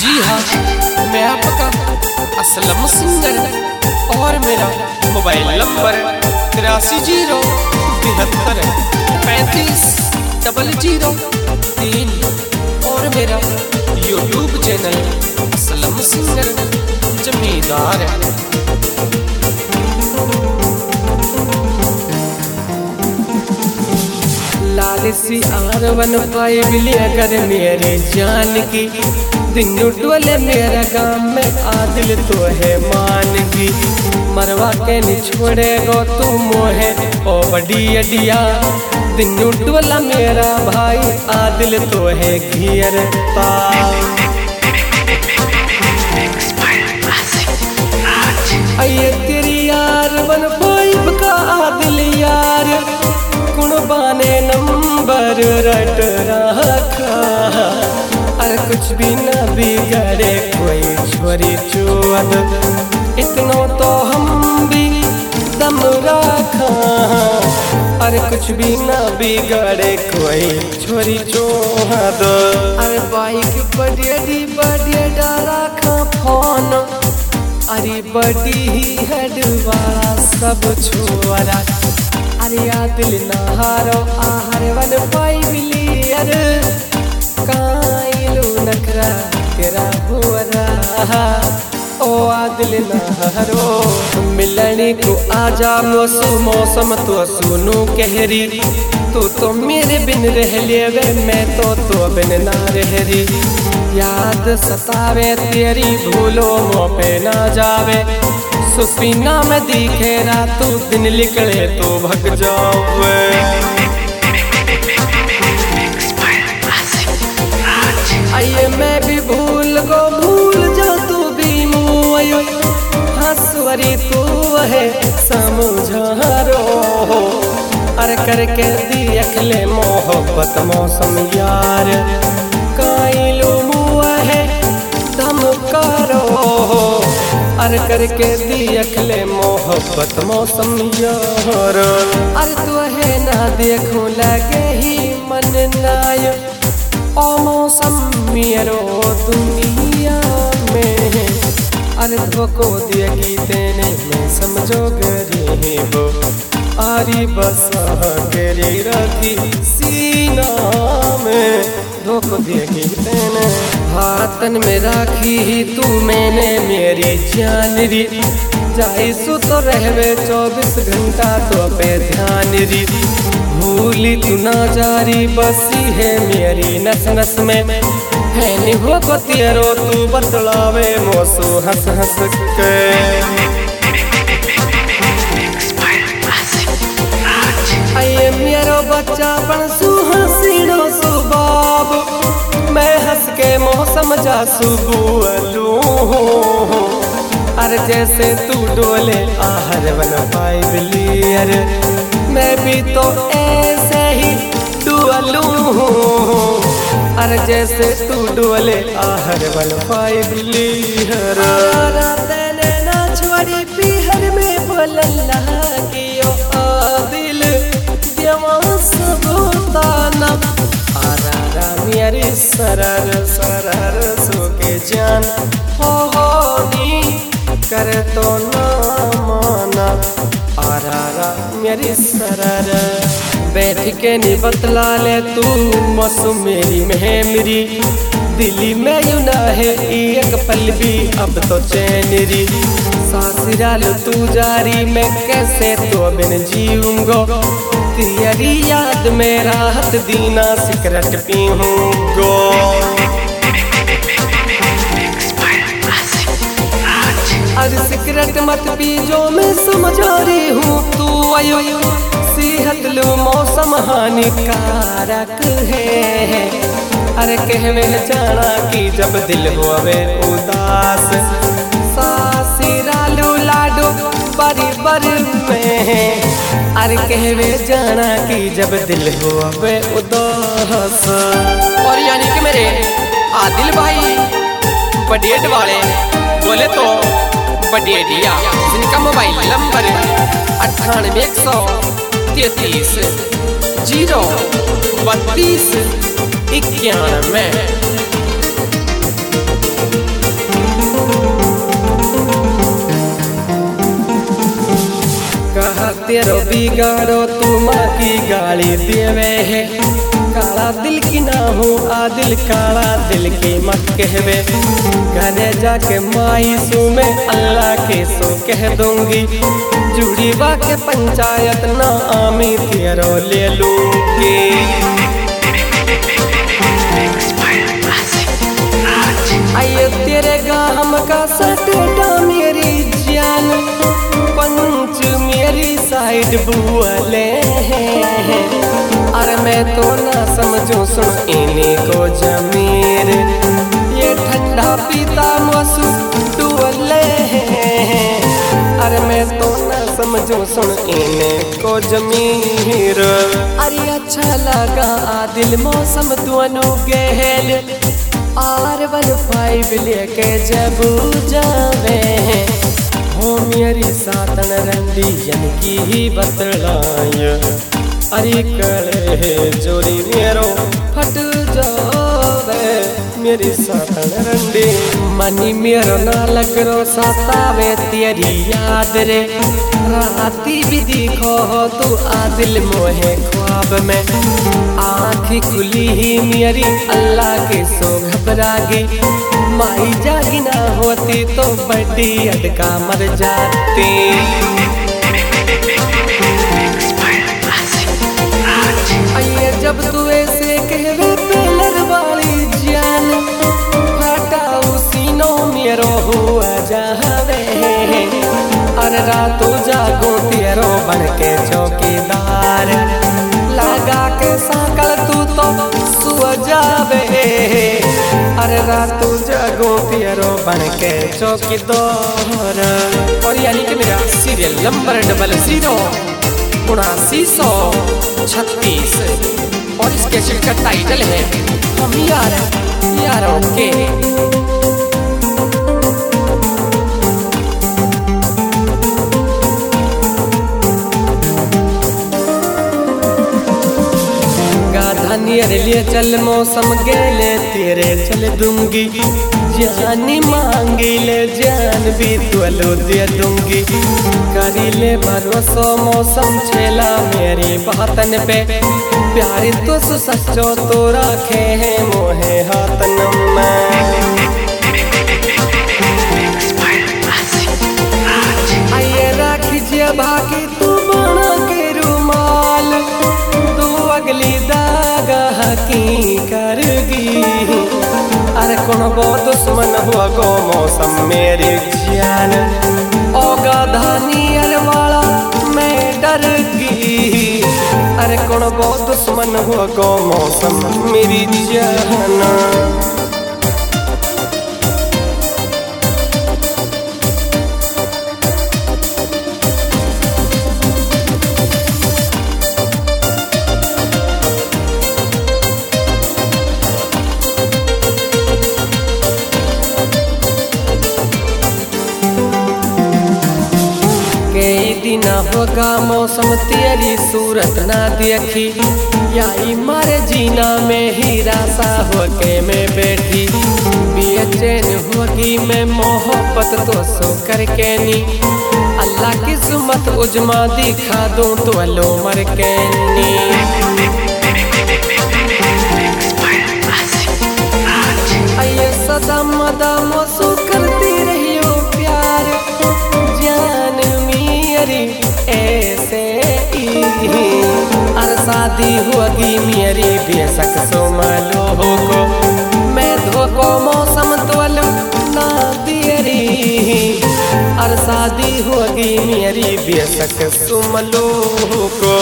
जी हाँ, मैं आपका असलम सिंगर और मेरा मोबाइल नंबर 8307350003 और मेरा यूट्यूब चैनल असलम सिंगर जमींदार है। लालसी R15 अगर मेरे जान की दिन डोले मेरा गाँव में आदिल तो है मान की मरवा के नहीं छोड़ेगो तू मोहे ओ बड़ी अडिया दिन डोला मेरा भाई आदिल तो है घियर आइए तेरी R15 का आदिल यार कुर्बाने नंबर रट रखा अरे कुछ भी न बिगड़े कोई छोरी चोद इतनो तो हम भी दम रखा अरे कुछ भी न बिगड़े कोई छोरी चोद अरे बाइक बड़ी रखा फोन अरे बड़ी हेड वाला सब छोरा अरे आदिल नहारो R15 काइलो नखरा तेरा हुआ ओ आदिल नहारो मिलने को आजा मौसम तो सुनू कहरी तू तो मेरे बिन रह ले मैं तो बिन ना रहरी याद सतावे तेरी भूलो मुँह पे ना जावे सुपीना में दिखे रातों दिन निकले तो भग जावे आइए मैं भी भूल जा तू भी मुँह हंसवरी तू है समझारो अरे करके दिखले मोहब्बत मौसम यार काइलो मुँह है दम करो अरे करके दिखले मोहब्बत मौसम यार अरे तू है ना देखूं लगे ही मन नाय ओ मौसम मेरो दुनिया में अरे को दिया की तेने मैं समझो गरीब आरी बस तेरी रखी सीना में धोखो दिया की तेने हाथन में राखी ही तू मैंने मेरी जान री जाई सु तो रहवे 24 घंटा तो पे ध्यान री भूली तू ना जारी बसी है मेरी नस नस में है नहीं हो को तेरो तू बतलावे मोसू हंस हंस के आइए मेरो बच्चा पण सुहसीनो सुबाब मैं हंस के मौसम जासू बोलूं अरे जैसे तू डोले R15 मैं भी तो ऐसे ही डुअलूं अरे जैसे तू डोले R15 तेने ना छोड़ी पीहर में बोलला कियो दिल देवा सबूताना आरा मेरी सरर सो के जान हो नी कर तो ना माना आरा मेरी सरर बैठ के नहीं बतला ले तू मौसम मेरी मेरी दिल्ली में यू ना है एक पल भी अब तो चैन री सासुराल तू जारी मैं कैसे तो बिन जीऊंगो तेरी याद में राहत दीना सिगरेट पीऊंगो अरे सिगरेट मत पी जो मैं समझा रही हूँ तू आयो सेहत लो मौसम हानिकारक है अरे कहवे जाना कि जब दिल होवे उदास सासिरालू लाडो बरी में अरे कहवे जाना कि जब दिल होवे उदास और यानी कि मेरे आदिल भाई बडेट वाले बोले तो बडेटिया जिनका मोबाइल नंबर 9813303291। बिगाड़ो तू माँ की गाली देवे है। काला दिल की ना हो आदिल, काला दिल की मत कहवे। घरे जाके माई सू में अल्लाह के सो कह दूंगी। जुड़ी बा के पंचायत ना आमी तेरो ले लूंगी। आइए तेरे गाम का सटेटा मेरी जान, पंच मेरी साइड बुआले हैं। अरे मैं तो ना समझूं सुन इन्हीं को जमीर, ये ठंडा पीता मौसू डुअले हैं। अरे मैं तो ना समझूं सुन इन्हीं को जमीर। अरे अच्छा लगा आदिल मौसम दोनों गहल, R15 लेके जब जावे हो मेरी सातन रंडी जन की ही बतलाय। अरे कले जोड़ी मेरो फट जावे मेरी सातन रंडी। मनी मेरो ना लगरो सतावे तेरी याद रे। राती भी दिखो हो तू आदिल मोहे ख्वाब में। आँखी खुली ही मेरी अल्लाह के सो घबरा गई। माई जागी ना होती तो बड़ी अटका मर जाती। आइए जब तू ऐसे कहवे पेलर वाली जान, फटा उसीनो मेरो हुआ जावे। अरे रातों जागो तेरो बन के चौकीदार, लगा के साकल तू तो सो जावे। अरे रातों जागो तेरो बन के चौकीदार। और यानी कि मेरा सीरियल नंबर 00-7936 और इसके का टाइटल है हम यारों के। नियर लिए चल मौसम गेले तेरे चल दूंगी। जानी मांगी ले जान भी तुलो दे दूंगी। करी ले भरोसा मौसम छेला मेरी बातन पे। प्यारी तो सच्चो तो रखे हैं मोहे हाथन में। आइए राखिए भागी तू बना के रुमाल, तू अगली दागा की करगी। अरे कौन वो दुश्मन हुआ गो मौसम मेरी जान। ओ गाधानियर वाला मैं डर गई। अरे कौन वो दुश्मन हुआ गो मौसम मेरी जान। ना होगा मौसम तेरी सूरत ना देखी। याई मारे जीना में हीरा सा होके मैं बैठी। बेचैन होगी मैं मोहब्बत तो सो करके नी। अल्लाह की सुमत उजमा दिखा दूं तो अलो मर के नी। आइए सदा मदा मौसू करती रहियो प्यार, जान मेरी ऐसे ही। अरे शादी होगी मेरी बेशक सो मालो को। मैं धोको मौसम तोलो ना देरी। अरे शादी होगी मेरी बेशक सो मालो को।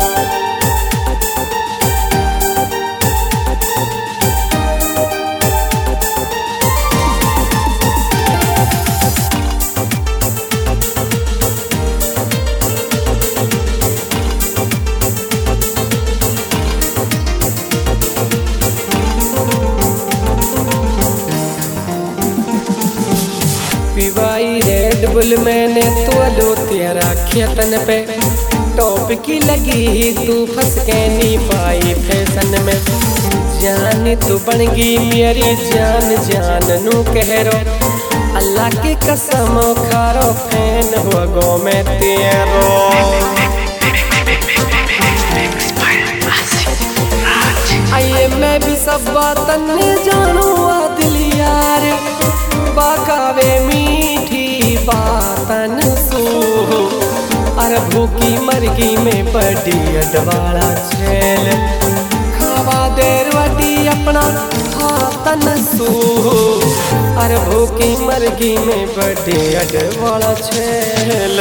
पिवाई रेड बुल मैंने तोलो तेरा खेतन पे। टॉप की लगी तू फंस के नहीं पाई फैशन में। जान तू बन गई मेरी जान, जान नू कह रो। अल्लाह की कसम खारो फैन हो गो मैं तेरो। आइए मैं भी सब बातन जानू दिल यार, बाकावे मीठी बातन सू। अरे भूखी मरगी में बड़ी अडवाला छेल, खावा देर वटी अपना हाथन सू। अरे भूखी मरगी में बड़ी अडवाला छेल।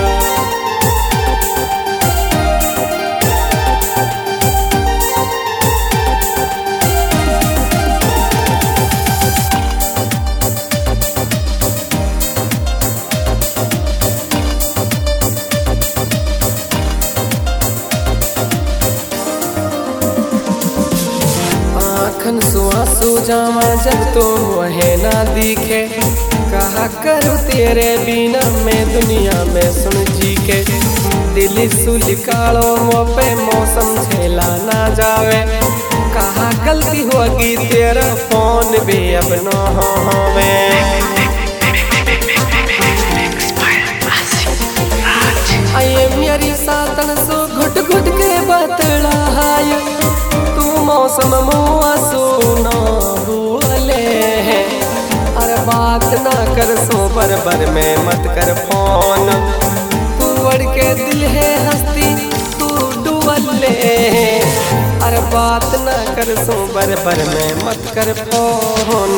आँखन सुआंसू जावा जब तो मुहे ना दिखे, कहा करूँ तेरे बिना मैं दुनिया में सुन जी के। दिल सुल कालो मुँह पे मौसम झेला ना जावे, कहा गलती होगी तेरा फोन भी अब न होवे। आइए मेरी सातन सो घुट घुट के बतलाय, तू मौसम मुआ सुना बोले। अरे बात ना कर सो बर में मत कर फोन, तू अड़ के दिल है हस्ती तू डुबले। अरे बात ना कर सो बर में मत कर फोन।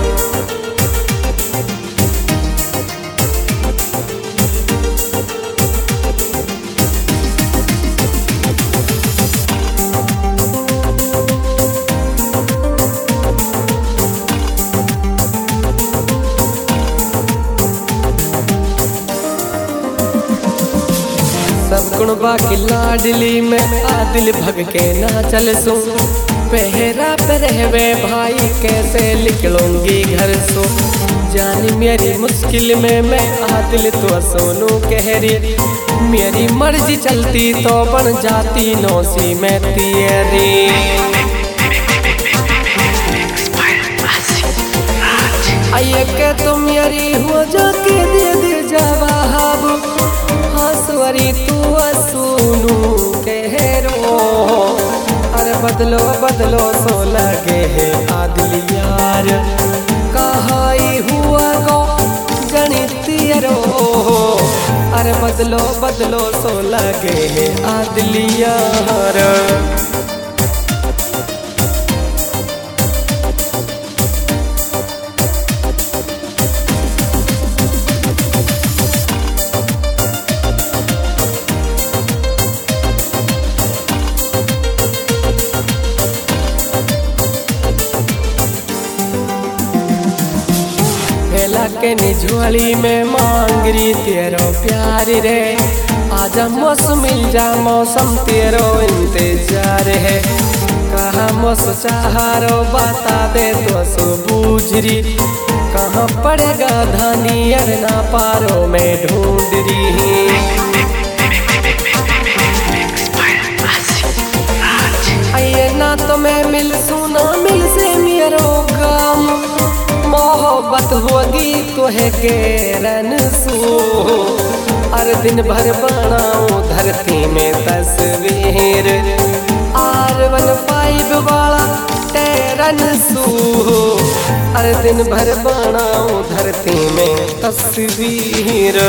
सब गुण बाकी लाडली में आदिल भग के ना चल सो। पहरा पे रहवे भाई कैसे निकलूंगी घर सो। जानी मेरी मुश्किल में मैं आदिल तो सोनू कहरी, मेरी मर्जी चलती तो बन जाती नौसी में तेरी। आइए के तुम मेरी हो जाके दे दे जवाब, हंसवरी तू सुनू कहरो। अरे बदलो बदलो सो लगे है आदिल यार, कहाई हुआ गो जनी तेरो। अरे बदलो बदलो सो लगे है आदिल यार। के निझोली में मांगरी तेरो प्यार रे, आजा मौसम मिल जा मौसम तेरो इंतजार है। कहा मौस चाहारो बता दे तो सो बूझरी, कहाँ पड़ेगा धानी अरना पारो में ढूंढ रही। आइए ना तो मैं मिल सुना मिल से मेरो काम, मोहब्बत होगी तो है के रन सो। अरे दिन भर बनाऊं धरती में तस्वीर, R15 वाला टेरन सो। अरे दिन भर बनाऊं धरती में तस्वीर।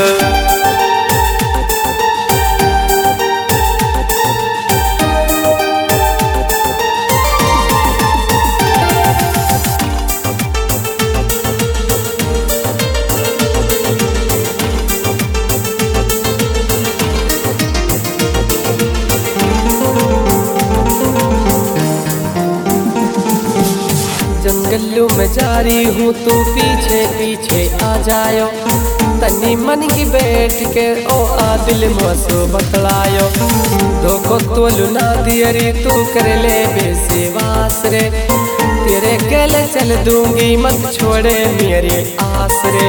जंगलों में जारी हूँ तू पीछे पीछे आ जायो, तनी मन की बैठ के ओ आदिल मसो बतलायो। धोखो तो लुना दियरी तू कर ले बेसिवास रे, तेरे गले चल दूंगी मत छोड़े मेरी आस रे।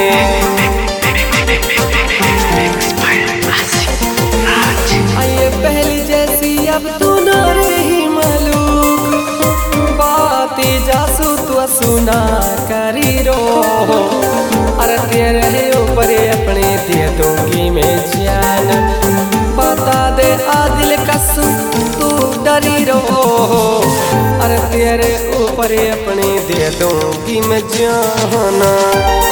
आइए पहली जैसी अब तू न रही मालूम, बाती जासू तू सुना करी रो। अरे तेरे ऊपर अपने दे दूंगी मैं जान, बता दे बस तू डरी रहो। अरे तेरे ऊपर अपनी दे दूंगी मैं जाना।